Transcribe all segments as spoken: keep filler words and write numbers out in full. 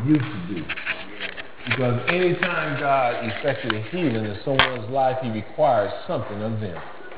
you to do. Because anytime God effected a healing in someone's life, he requires something of them.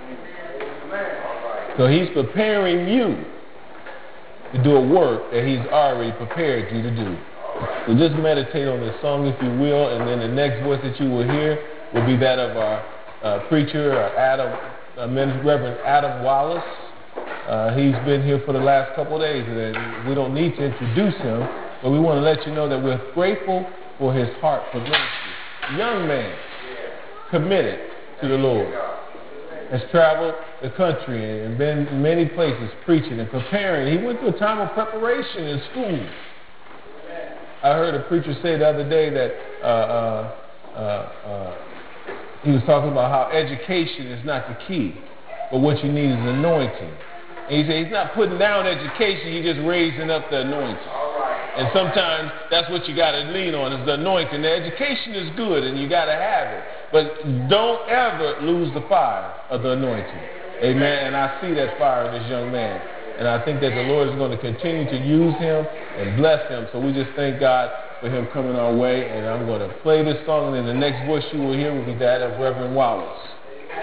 So he's preparing you to do a work that he's already prepared you to do. So just meditate on this song, if you will, and then the next voice that you will hear will be that of our uh, preacher, uh, Adam, uh, Reverend Adam Wallace. Uh, he's been here for the last couple of days, and we don't need to introduce him, but we want to let you know that we're grateful for his heart for ministry. Young man, committed to the Lord, has traveled the country and been in many places preaching and preparing. He went through a time of preparation in school. I heard a preacher say the other day that uh, uh, uh, uh, he was talking about how education is not the key, but what you need is anointing. And he said he's not putting down education, he's just raising up the anointing. And sometimes that's what you got to lean on, is the anointing. The education is good and you got to have it, but don't ever lose the fire of the anointing. Amen. And I see that fire in this young man. And I think that the Lord is going to continue to use him and bless him. So we just thank God for him coming our way. And I'm going to play this song, and then the next voice you will hear will be that of Reverend Wallace.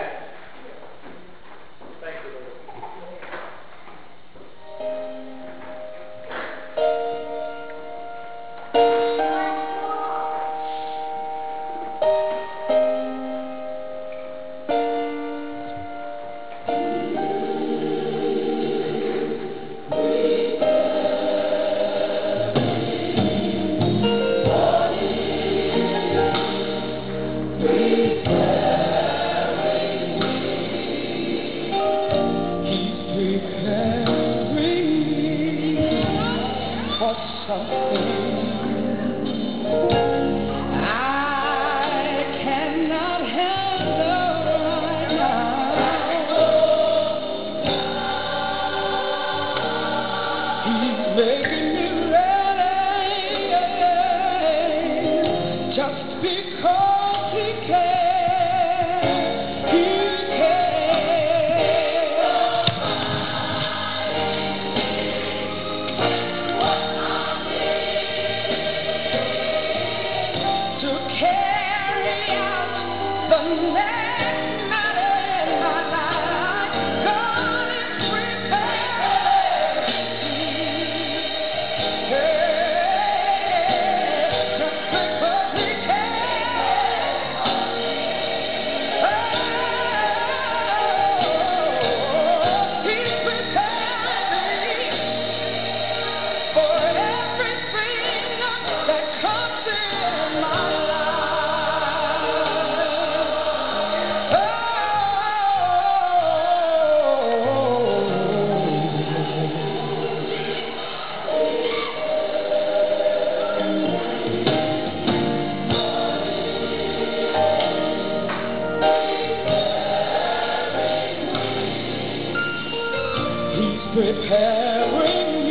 Preparing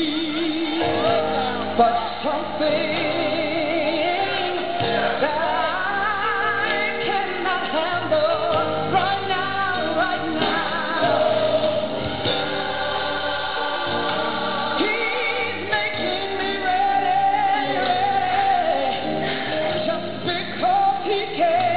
me for something that I cannot handle right now, right now. He's making me ready, ready, just because he can.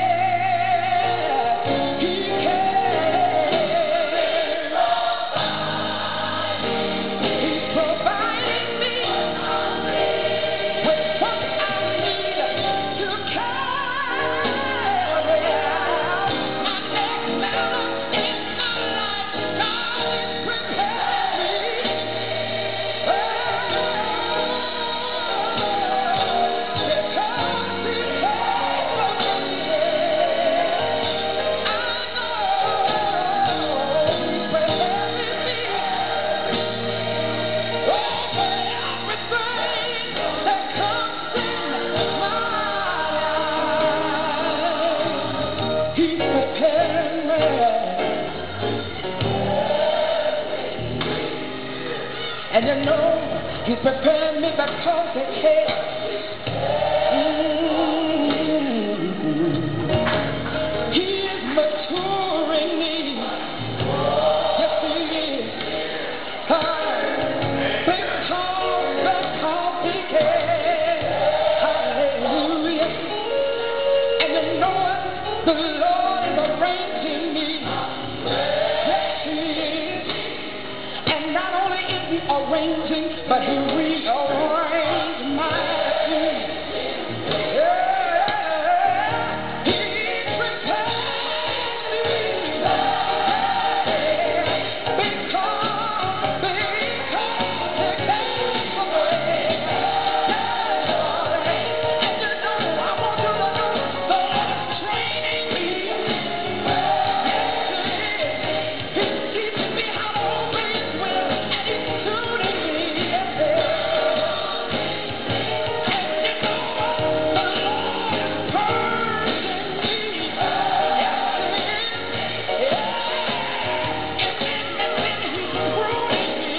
And you know he's preparing me because he cares. Mm-hmm. He is maturing me. Yes, he is. Uh, because, because he cares. The Lord is arranging me. Yes, He is. And not only is He arranging, but He rearranged my attitude. Yeah, He's preparing me. Because, because He cares for me. And you know, I want you to know, the Lord is training me. He's teaching me how to obey His will, and He's tuning me. And you know what? The Lord is purging me. Yes, He is. Yeah. And then, and then He's pruning me.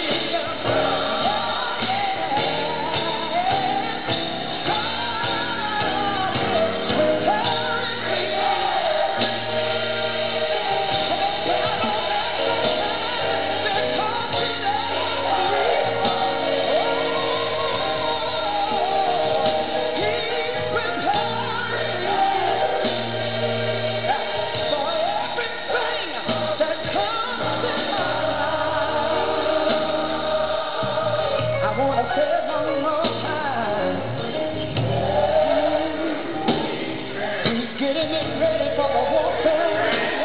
I want to say it one more time. He's getting me ready for the warfare.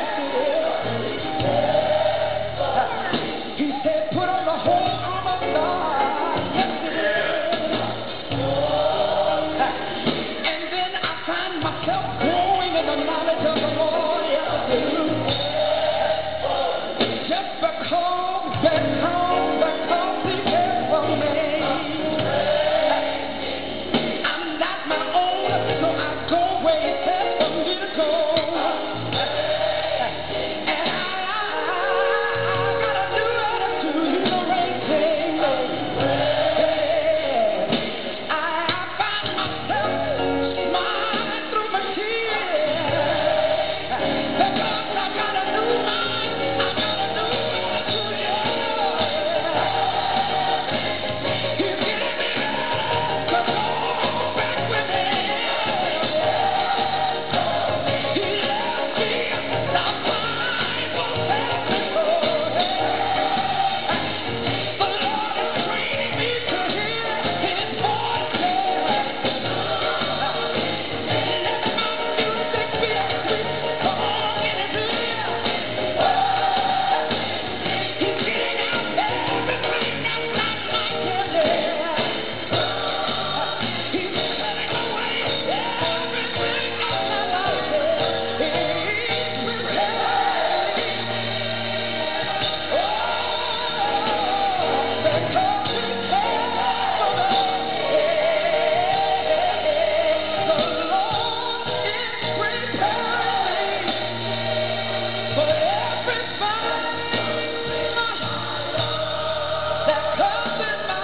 He said, put on the whole armor of God. Yes, He did. And then I find myself growing in the knowledge of the Lord. Yes, I do. Just because, because, because He cares for me. I'm not my own, so I go where He says for me to go. And I, I, I got a new attitude. He's arranging me. I, I find myself smiling through my tears because I got a new mind. I got a new attitude. Yeah. He's getting me ready to go back with Him. He left me the Bible says before. The Lord is training me to hear His voice. Let my music be a sweet song in His ear. He's getting out everything that's not like Him. He's cutting away everything that's not like Him. He's preparing. Oh, because He cares for me. The Lord is preparing me for every fight that comes in my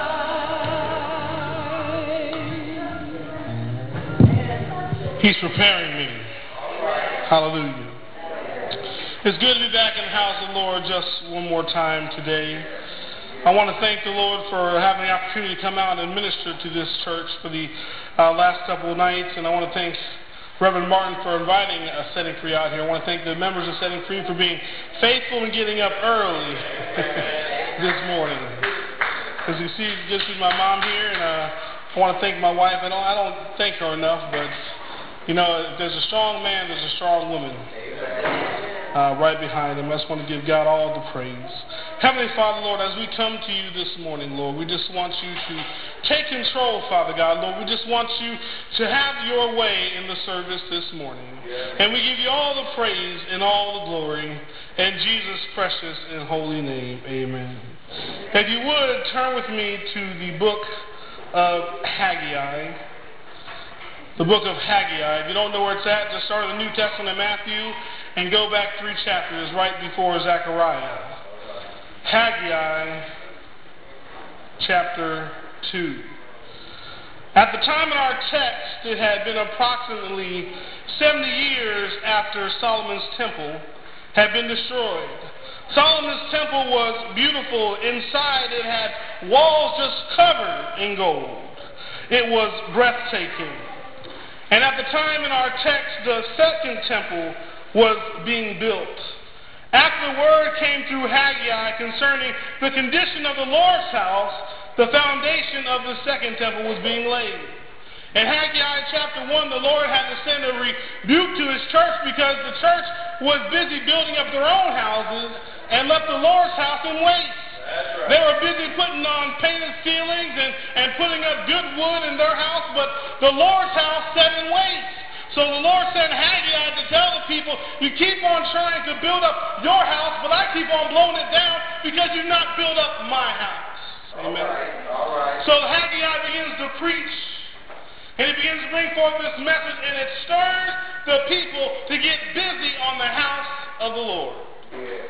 life. He's preparing me. Hallelujah. It's good to be back in the house of the Lord just one more time today. I want to thank the Lord for having the opportunity to come out and minister to this church for the uh, last couple of nights. And I want to thank Reverend Martin for inviting uh, Setting Free out here. I want to thank the members of Setting Free for being faithful and getting up early this morning. As you see, you just see my mom here, and uh, I want to thank my wife. I don't, I don't thank her enough, but you know, if there's a strong man, there's a strong woman uh, right behind him. I just want to give God all the praise. Heavenly Father, Lord, as we come to you this morning, Lord, we just want you to take control, Father God. Lord, we just want you to have your way in the service this morning. And we give you all the praise and all the glory in Jesus' precious and holy name. Amen. If you would, turn with me to the book of Haggai. The book of Haggai. If you don't know where it's at, just start in the New Testament, Matthew, and go back three chapters right before Zechariah. Haggai chapter two. At the time of our text, it had been approximately seventy years after Solomon's temple had been destroyed. Solomon's temple was beautiful. Inside it had walls just covered in gold. It was breathtaking. And at the time in our text, the second temple was being built. After the word came through Haggai concerning the condition of the Lord's house, the foundation of the second temple was being laid. In Haggai chapter one, the Lord had to send a rebuke to his church because the church was busy building up their own houses and left the Lord's house in waste. Right. They were busy putting on painted ceilings and, and putting up good wood in their house, but the Lord's house sat in waste. So the Lord sent Haggai to tell the people, you keep on trying to build up your house, but I keep on blowing it down because you've not built up my house. Amen. All right. All right. So Haggai begins to preach. And he begins to bring forth this message, and it stirs the people to get busy on the house of the Lord. Yeah.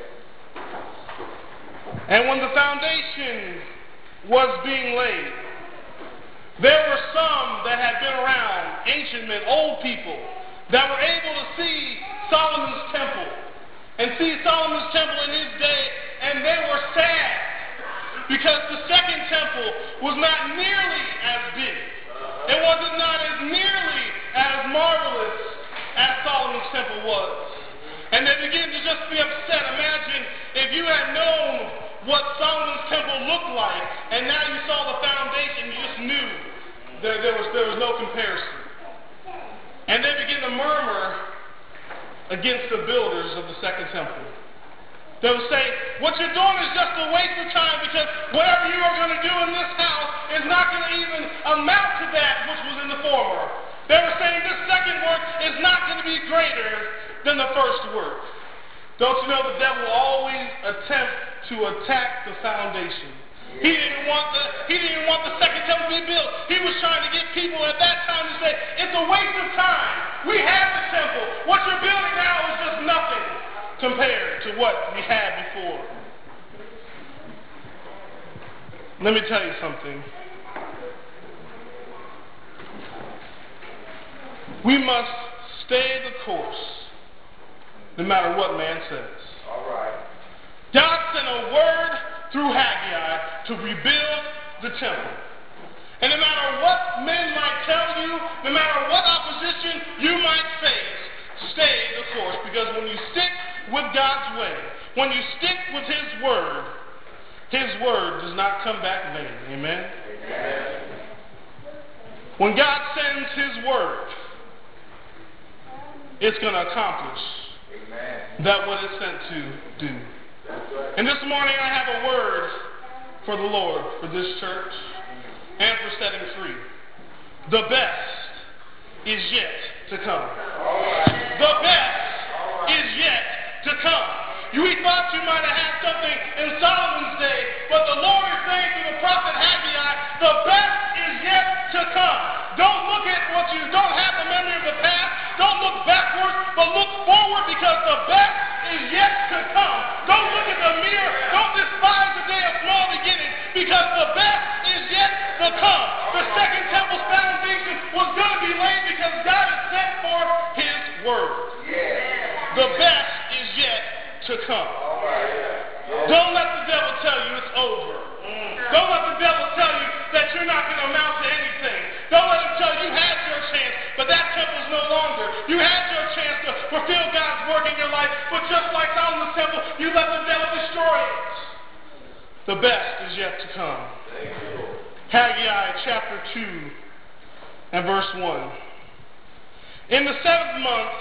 And when the foundation was being laid, there were some that had been around, ancient men, old people, that were able to see Solomon's temple and see Solomon's temple in his day, and they were sad because the second temple was not nearly as big. It wasn't not as nearly as marvelous as Solomon's temple was. And they began to just be upset. Imagine if you had known what Solomon's temple looked like, and now you saw the foundation, you just knew there, there, was, there was no comparison. And they began to murmur against the builders of the second temple. They would say, what you're doing is just a waste of time because whatever you are going to do in this house is not going to even amount to that which was in the former. They were saying this second work is not going to be greater than the first work. Don't you know the devil always attempts to attack the foundation? He didn't want the, he didn't want the second temple to be built. He was trying to get people at that time to say, it's a waste of time. We have the temple. What you're building now is just nothing compared to what we had before. Let me tell you something. We must stay the course, no matter what man says. All right. God sent a word through Haggai to rebuild the temple. And no matter what men might tell you, no matter what opposition you might face, stay the course. Because when you stick with God's way, when you stick with his word, his word does not come back vain. Amen? Amen. When God sends his word, it's going to accomplish Amen. That what it's sent to do. Right. And this morning I have a word for the Lord, for this church, and for setting free. The best is yet to come. Right. The best right. is yet to come. You thought you might have had something in Solomon's day, but the Lord is saying through the prophet Haggai, the best is yet to come. Don't look at what you don't have the memory of the past. Don't look backwards, but look forward because the best is yet to come. Don't look at the mirror. Don't despise the day of small beginnings because the best is yet to come. The second temple's foundation was going to be laid because God has sent forth his word. The best is yet to come. Don't let the devil tell you it's over. Don't let the devil tell you that you're not going to amount to anything. Don't let him tell you you had your chance, but that temple's no longer. You had your chance to fulfill God's work in your life, but just like Solomon's temple, you let the devil destroy it. The best is yet to come. Haggai chapter two and verse one. In the seventh month,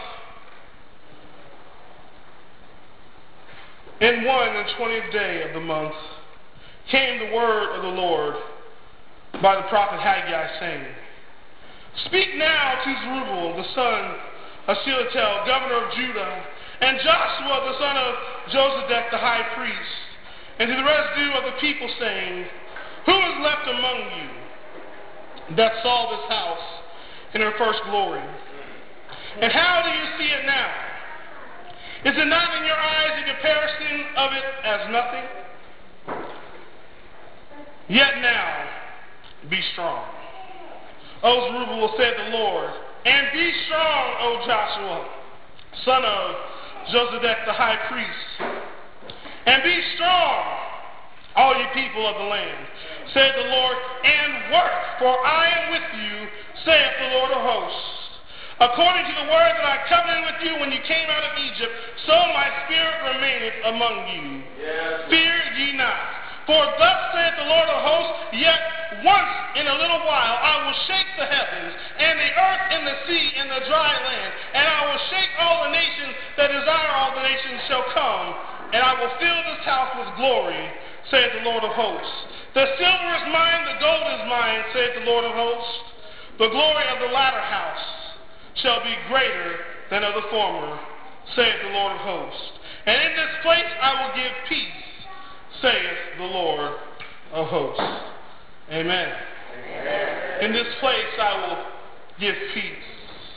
in one and twentieth day of the month, came the word of the Lord by the prophet Haggai, saying, speak now to Zerubbabel, the son of Shealtiel, governor of Judah, and Joshua, the son of Josedek, the high priest, and to the residue of the people, saying, who is left among you that saw this house in her first glory? And how do you see it now? Is it not in your eyes a comparison of it as nothing? Yet now, be strong, O Zerubbabel, said the Lord, and be strong, O Joshua, son of Josedek the high priest. And be strong, all you people of the land, said the Lord, and work, for I am with you, saith the Lord of hosts. According to the word that I covenanted with you when you came out of Egypt, so my spirit remaineth among you. Yes. Fear ye not. For thus saith the Lord of hosts, yet once in a little while I will shake the heavens, and the earth, and the sea, and the dry land, and I will shake all the nations that desire all the nations shall come, and I will fill this house with glory, saith the Lord of hosts. The silver is mine, the gold is mine, saith the Lord of hosts. The glory of the latter house shall be greater than of the former, saith the Lord of hosts. And in this place I will give peace, saith the Lord of hosts. Amen. Amen. In this place I will give peace.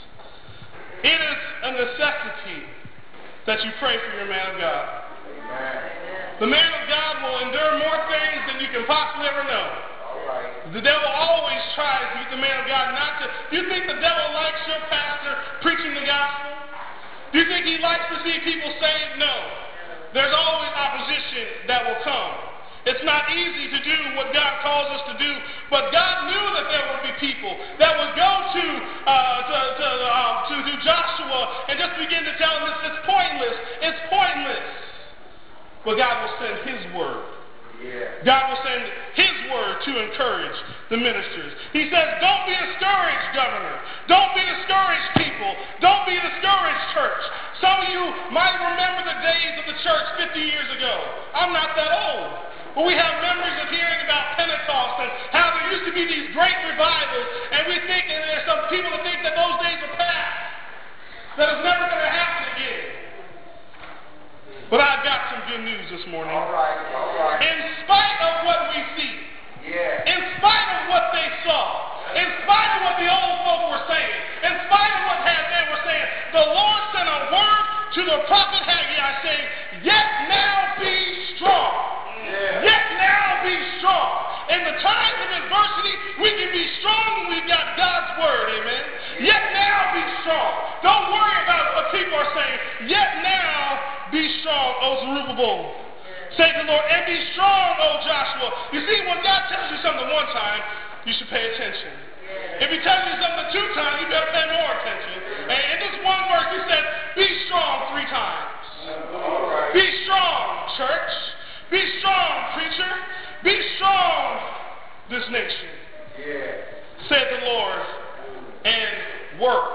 It is a necessity that you pray for your man of God. Amen. The man of God will endure more things than you can possibly ever know. The devil always tries to get the man of God not to. Do you think the devil likes your pastor preaching the gospel? Do you think he likes to see people saved? No. There's always opposition that will come. It's not easy to do what God calls us to do, but God knew that there would be people that would go to uh, to, to, uh, to, to Joshua and just begin to tell him it's, it's pointless. It's pointless. But God will send his word. Yeah. God will send his word to encourage the ministers. He says, don't be discouraged, governor. Don't be discouraged, people. Don't be discouraged, church. Some of you might remember the days of the church fifty years ago. I'm not that old. But we have memories of hearing about Pentecost and how there used to be these great revivals. And we think, and there's some people that think that those days are past. That it's never going to happen again. But I've got some good news this morning. All right, all right. In spite of what we see, yeah. In spite of what they saw, in spite of what the old folk were saying, in spite of what they were saying, the Lord sent a word to the prophet Haggai saying, yet now be strong. Yeah. Yet now be strong. In the times of adversity, we can be strong when we've got God's word, amen. Yeah. Yet now be strong. Don't worry about what people are saying. Yet now be strong, O Zerubbabel, say the Lord, and be strong, O Joshua. You see, when God tells you something one time, you should pay attention. If he tells you something two times, you better pay more attention. And in this one verse, he said, be strong three times. Right. Be strong, church. Be strong, preacher. Be strong, this nation. Yeah. Said the Lord, and work.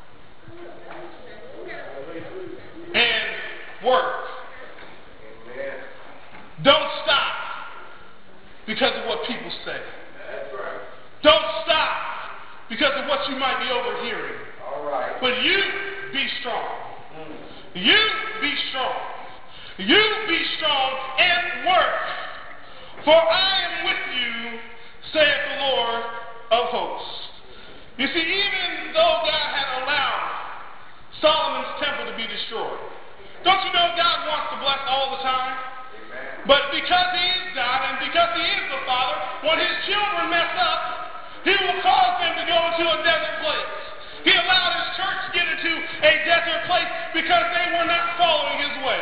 And work. Amen. Don't stop because of what people say. That's right. Don't stop because of what you might be overhearing. All right. But you be strong. Mm. You be strong. You be strong and work. For I am with you, saith the Lord of hosts. You see, even though God had allowed Solomon's temple to be destroyed, don't you know God wants to bless all the time? Amen. But because he is God and because he is the Father, when his children mess up, he will cause them to go into a desert place. He allowed his church to get into a desert place because they were not following his way.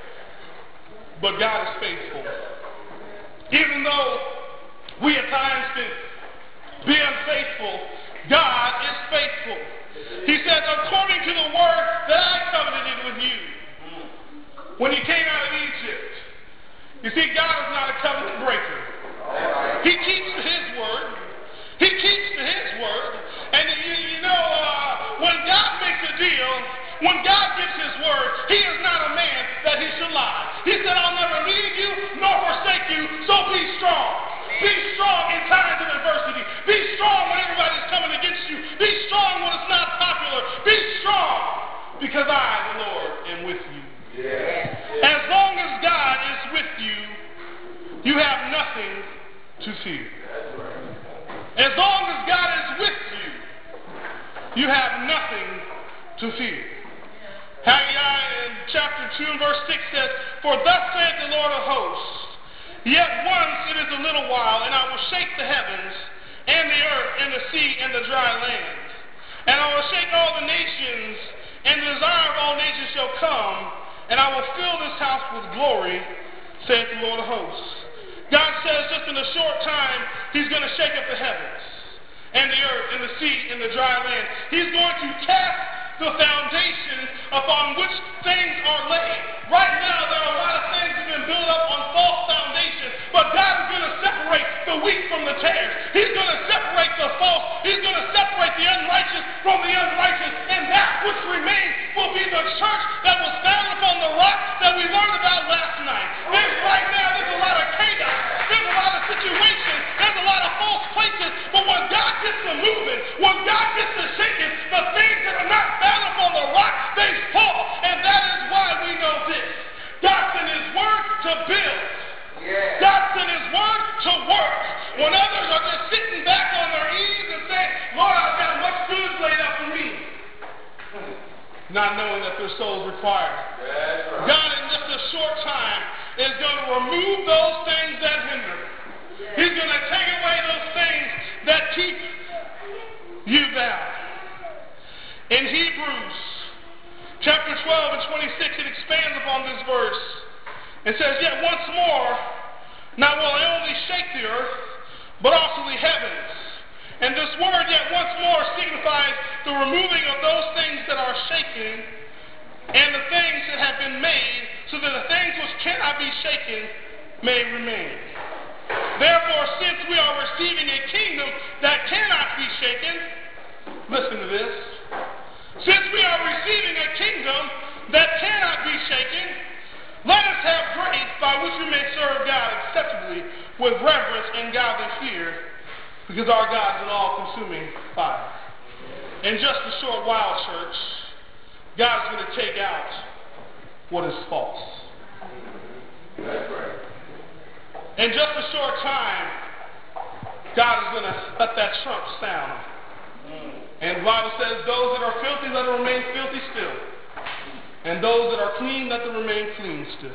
But God is faithful. Even though we at times can be unfaithful, God is faithful. He says, according to the word that I covenanted with you when you came out of Egypt. You see, God is not a covenant breaker. He keeps to his word. He keeps to his word. And you, you know, uh, when God makes a deal, when God gives his word, he is not a man that he should lie. He said, I'll never leave you nor forsake you, so be strong. Be strong in times of adversity. Be strong when everybody's coming against you. Be strong when it's not popular. Be strong because I, the Lord, am with you. Yeah. As long as God is with you, you have nothing to fear. As long as God is with you, you have nothing to fear. Haggai in chapter two and verse six says, for thus saith the Lord of hosts, yet once it is a little while, and I will shake the heavens, and the earth, and the sea, and the dry land. And I will shake all the nations, and the desire of all nations shall come, and I will fill this house with glory, saith the Lord of hosts. God says just in a short time, he's going to shake up the heavens. and the earth and the sea and the dry land. He's going to cast the foundations upon which things are laid. Right now, there are a lot of things that have been built up on false foundations, but God is going to separate the wheat from the tares. He's going to separate the false. He's going to separate the unrighteous from the unrighteous, and that which remains will be the church that was founded upon the rock that we learned about last night. There's right now, there's a lot of chaos. There's a lot of situations. There's a lot of false places, but when God gets to moving, when God gets to shaking, the things that are not found upon the rock, they fall, and that is why we know this. God sent his word to build. Yeah. God sent his word to work. When others are just sitting back on their ease and saying, Lord, I've got much good laid up for me, not knowing that their soul is required. Right. God in just a short time is going to remove those things that hinder. Yeah. He's going to take away those things that keep you bound. In Hebrews chapter twelve and twenty-six, it expands upon this verse. It says, yet once more, not will I only shake the earth, but also the heavens. And this word, yet once more, signifies the removing of those things that are shaken and the things that have been made, so that the things which cannot be shaken may remain. Therefore, since we are receiving a kingdom that cannot be shaken, listen to this. Since we are receiving a kingdom that cannot be shaken, let us have grace by which we may serve God acceptably with reverence and godly fear, because our God is an all-consuming fire. In just a short while, church, God is going to take out what is false. That's right. In just a short time, God is going to let that trump sound. And the Bible says, those that are filthy, let them remain filthy still. And those that are clean, let them remain clean still.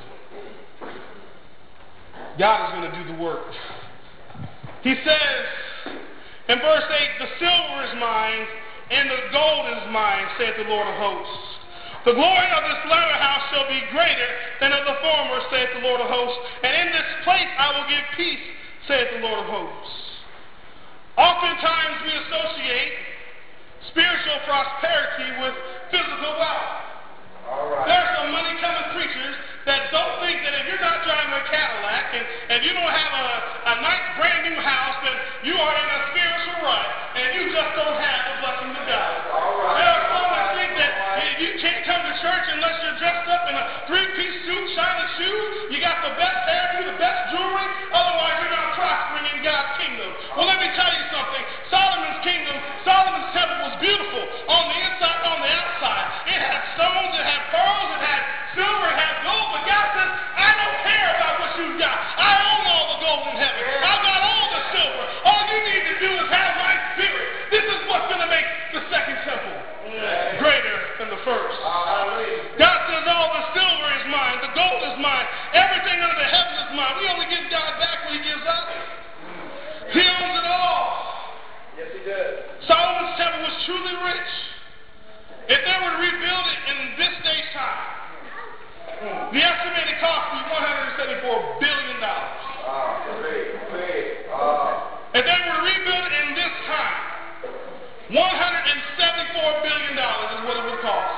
God is going to do the work. He says in verse eight, the silver is mine, and the gold is mine, saith the Lord of hosts. The glory of this latter house shall be greater than of the former, saith the Lord of hosts. And in this place I will give peace, saith the Lord of hosts. Oftentimes we associate spiritual prosperity with physical wealth. All right. There are some money-coming preachers that don't think that if you're not driving a Cadillac and, and you don't have a, a nice brand-new house, then you are in a spiritual rut and you just don't have the blessing of God. All right. There are some that think that right. you can't come to church unless you're dressed up in a three-piece suit, shiny shoes, you got the best hairdo, the best jewelry, otherwise you're not prospering in God's kingdom. Well, let me tell you something. Solomon's kingdom, Solomon's temple was beautiful on the inside, on the outside. It had stones, it had pearls, it had silver, it had gold, but God says, I don't care about what you've got. I own all the gold in heaven. I've got all the silver. All you need to do is have my spirit. This is what's going to make the second temple greater than the first. God says all the silver is mine, the gold is mine, everything under the heaven is mine. We only give God back what he gives us. He owns it all. Yes, he does. Solomon's temple was truly rich. If they were to rebuild it in this day's time, the estimated cost would be one hundred seventy-four billion dollars. Ah, great, great. Ah. If they were to rebuild it in this time, one hundred seventy-four billion dollars is what it would cost.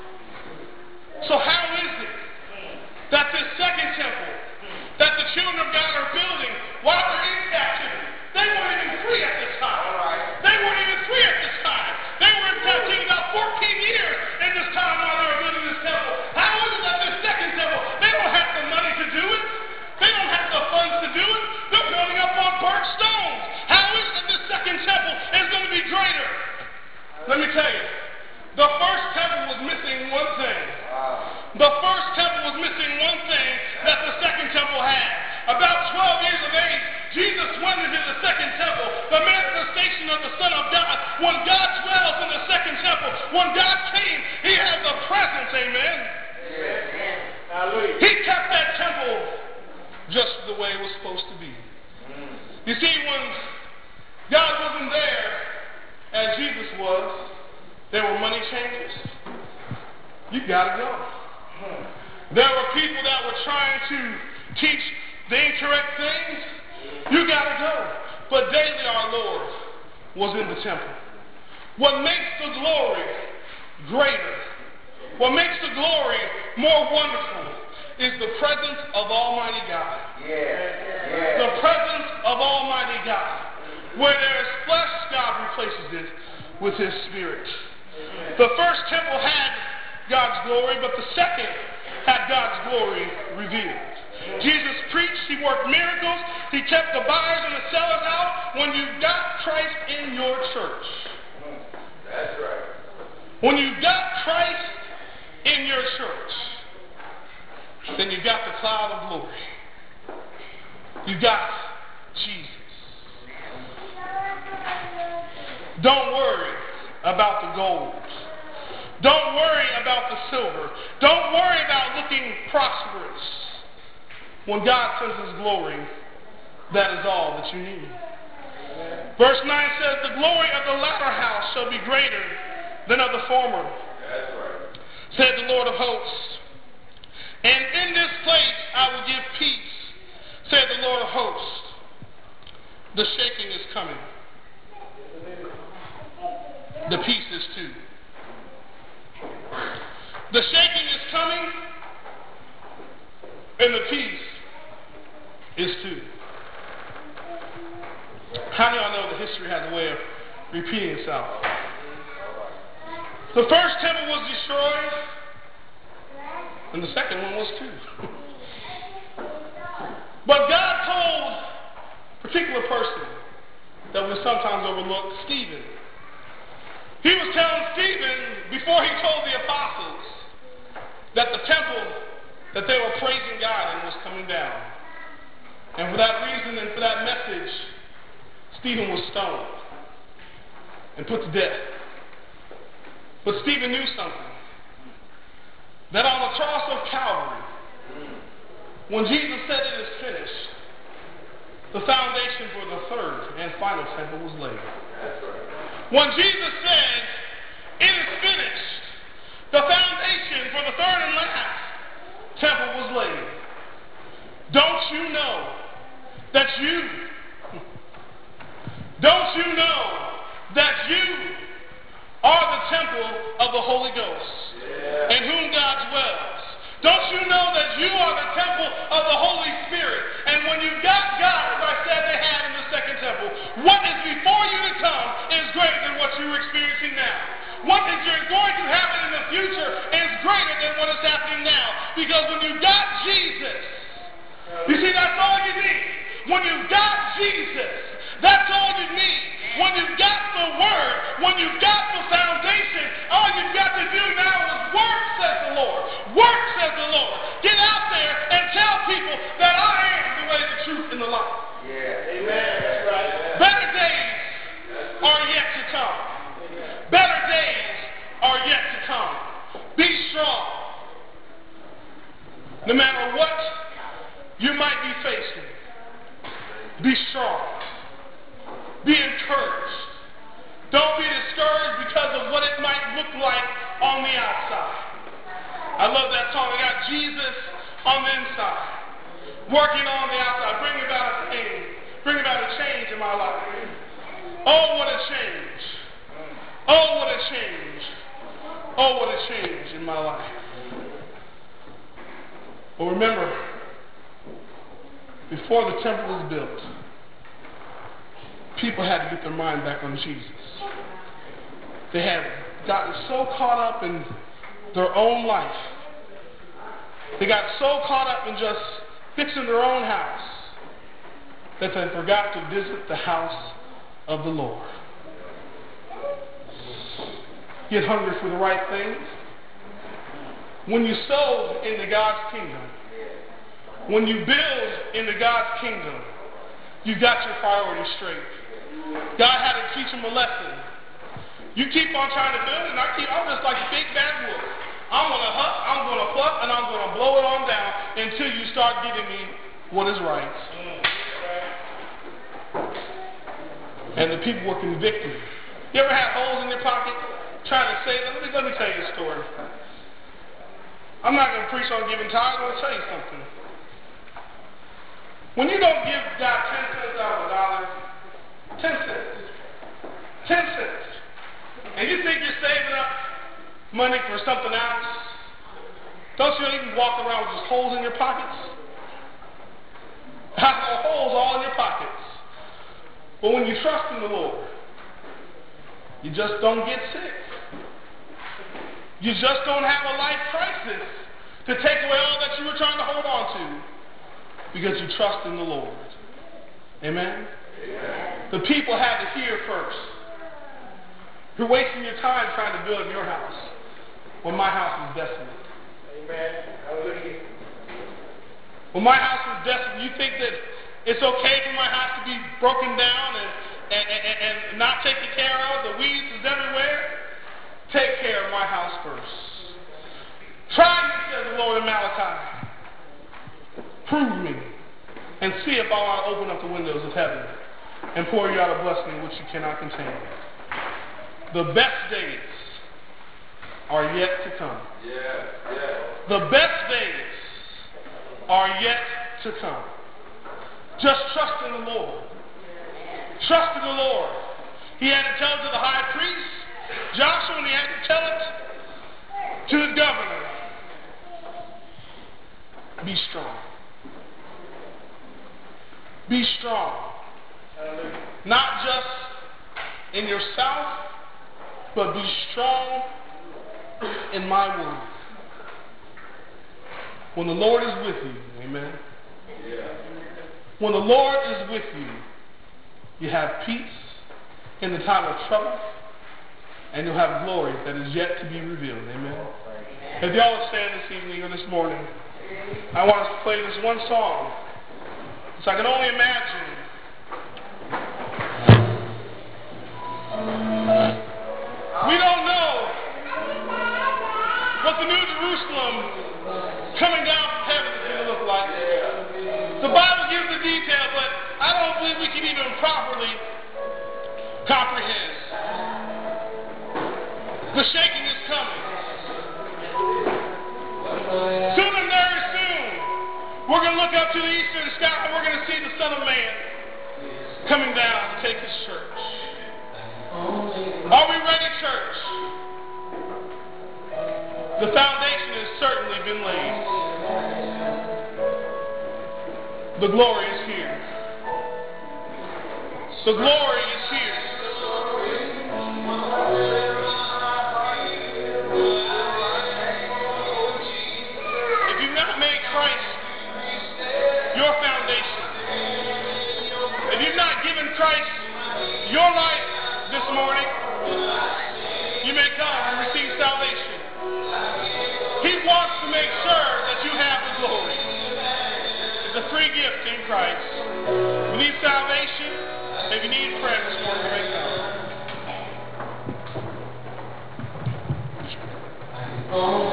So how is it that this second temple, that the children of God are building while they're in captivity, they weren't even free at this time. They weren't even free at this time. They were in captivity about fourteen years in this time while they were building this temple. How is it that this second temple, they don't have the money to do it. They don't have the funds to do it. They're building up on burnt stones. How is it that this second temple is going to be greater? Let me tell you, the first temple was missing one thing. The first temple was missing one thing that the second temple had. About twelve years of age, Jesus went into the second temple, the manifestation of the Son of God. When God dwells in the second temple, when God came, he had the presence, amen? Amen. He kept that temple just the way it was supposed to be. You see, when God wasn't there as Jesus was, there were money changers. You got to go. There were people that were trying to teach the incorrect things. You got to go. But daily our Lord was in the temple. What makes the glory greater, what makes the glory more wonderful, is the presence of Almighty God. Yeah. Yeah. The presence of Almighty God. Where there is flesh, God replaces it with his spirit. The first temple had God's glory, but the second had God's glory revealed. Jesus preached, he worked miracles, he kept the buyers and the sellers out. When you've got Christ in your church, That's right. when you've got Christ in your church, then you've got the cloud of glory. You've got Jesus. Don't worry about the gold. Don't worry about the silver. Don't worry about looking prosperous. When God sends his glory, that is all that you need. Verse nine says, the glory of the latter house shall be greater than of the former, That's right. said the Lord of hosts. And in this place I will give peace, said the Lord of hosts. The shaking is coming. The peace is too. The shaking is coming, and the peace is too. How do y'all know that history has a way of repeating itself? The first temple was destroyed, and the second one was too. But God told a particular person that we sometimes overlook, Stephen. He was telling Stephen, before he told the apostles, that the temple that they were praising God in was coming down. And for that reason and for that message, Stephen was stoned and put to death. But Stephen knew something. That on the cross of Calvary, when Jesus said it is finished, the foundation for the third and final temple was laid. When Jesus said, it is finished, the foundation for the third and last temple was laid. Don't you know that you, don't you know that you are the temple of the Holy Ghost, in whom God dwells? Don't you know that you are the temple of the Holy Spirit? And when you've got God, as I said they had in the second temple, what is before you to come is greater than what you're experiencing now. What is going to happen in the future is greater than what is happening now. Because when you've got Jesus, you see, that's all you need. When you've got Jesus, that's all you need. When you've got the Word, when you've got the foundation, all you've got to do now is work, says the Lord. Work, says the Lord. Get out there and tell people that I am the way, the truth, and the life. Yeah. Amen. That's right. Better days are yet to come. Better days are yet to come. Be strong. No matter what you might be facing, be strong. Be encouraged. Don't be discouraged because of what it might look like on the outside. I love that song. I got Jesus on the inside, working on the outside, bringing about a change, bringing about a change in my life. Oh, what a change. Oh, what a change. Oh, what a change in my life. But remember, before the temple was built, people had to get their mind back on Jesus. They had gotten so caught up in their own life. They got so caught up in just fixing their own house that they forgot to visit the house of the Lord. Get hungry for the right things. When you sow into God's kingdom, when you build into God's kingdom, you got your priorities straight. God had to teach him a lesson. You keep on trying to build, and I keep, I'm just like a big bad wolf. I'm going to huck, I'm going to pluck, and I'm going to blow it on down until you start giving me what is right. And the people were convicted. You ever had holes in your pocket trying to save them? Let me, let me tell you a story. I'm not going to preach on giving tithes. I'm going to tell you something. When you don't give God ten cents out of a dollar, ten cents, ten cents. And you think you're saving up money for something else? Don't you even walk around with just holes in your pockets? Holes all in your pockets. But when you trust in the Lord, you just don't get sick. You just don't have a life crisis to take away all that you were trying to hold on to because you trust in the Lord. Amen? Amen. The people had to hear first. You're wasting your time trying to build your house when my house is desolate. Amen. Hallelujah. When my house is desolate, you think that it's okay for my house to be broken down and, and, and, and not taken care of? The weeds is everywhere. Take care of my house first. Try me, says the Lord in Malachi. Prove me and see if I'll open up the windows of heaven and pour you out a blessing which you cannot contain. The best days are yet to come. Yes, yes. The best days are yet to come. Just trust in the Lord. Trust in the Lord. He had to tell it to the high priest, Joshua, and he had to tell it to his governor. Be strong. Be strong. Not just in yourself, but be strong in my word. When the Lord is with you, amen. Yeah. When the Lord is with you, you have peace in the time of trouble, and you'll have glory that is yet to be revealed, amen. If y'all will stand this evening or this morning, I want us to play this one song. So I can only imagine we don't know what the New Jerusalem coming down from heaven is going to look like. The Bible gives the detail, but I don't believe we can even properly comprehend. The shaking is coming. Soon and very soon, we're going to look up to the eastern sky and we're going to see the Son of Man coming down to take his church. Are we ready, church? The foundation has certainly been laid. The glory is here. The glory is here. If you've not made Christ your foundation, if you've not given Christ your life this morning, you may come and receive salvation. He wants to make sure that you have the glory. It's a free gift in Christ. If you need salvation, if you need prayer this morning, you may come.